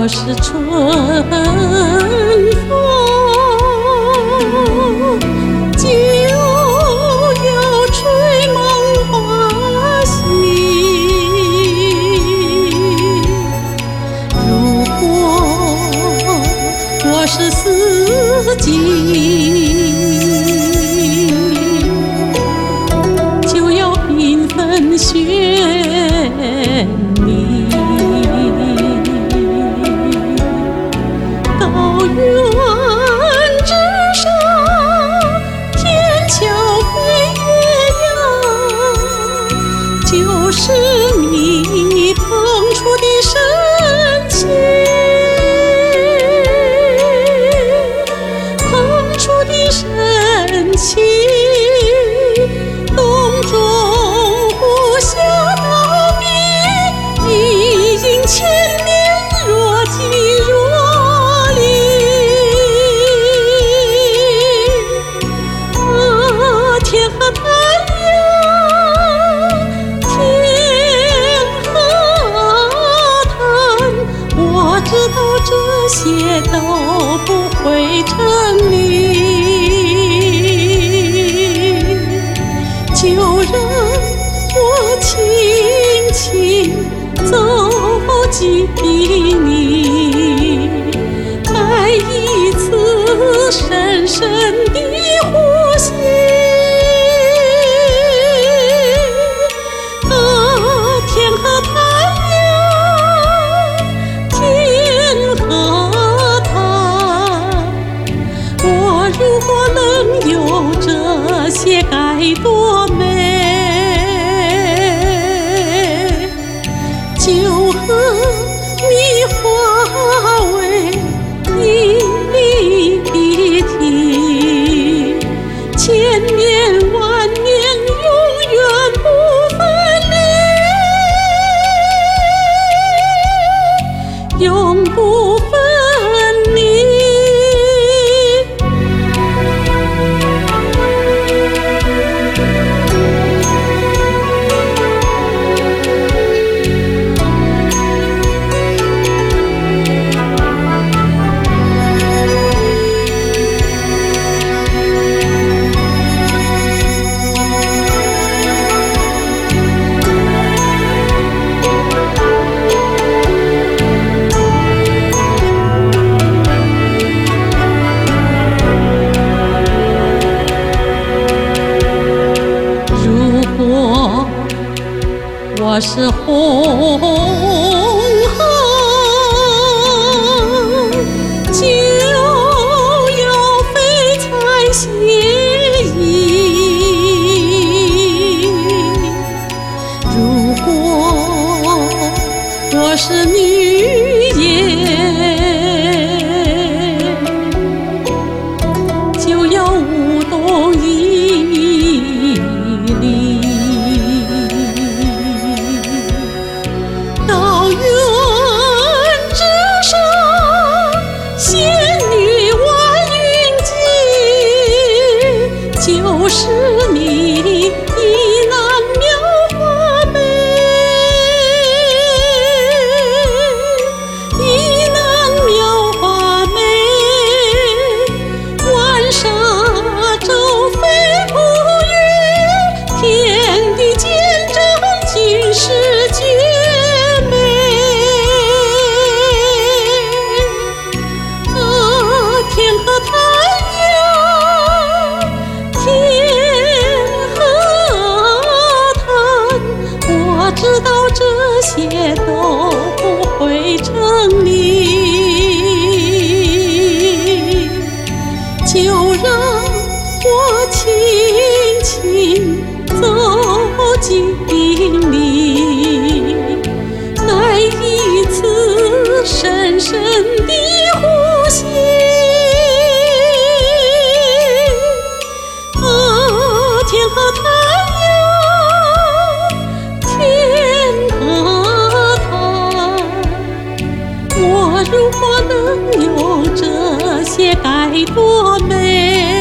若是春风，就要吹梦花心。如果若是四季，就要缤纷绚丽。高原之上，天桥飞月亮，就是你捧出的深情，捧出的深情，洞中呼啸道别，一应千年若即若离。天和太阳，天和滩，我知道这些都不会成立，就让我轻轻走进你，来一次深深的呼吸。天和太阳，天和滩，我如果能有这些该多美，就和你化为一体，千年万年永远不分离，永不分离。我是红河，就要飞才写意。如果我是女雁，就要舞动一里。高原之上，仙女万云锦，就是你的那描画眉，的那描画眉，晚沙洲飞不远，天地见证今世间。天和太阳，天和滩，我知道这些都不会成立，就让我轻轻走进你，来一次深深的呼吸。天和太阳，天和滩，我如果能有这些该多美。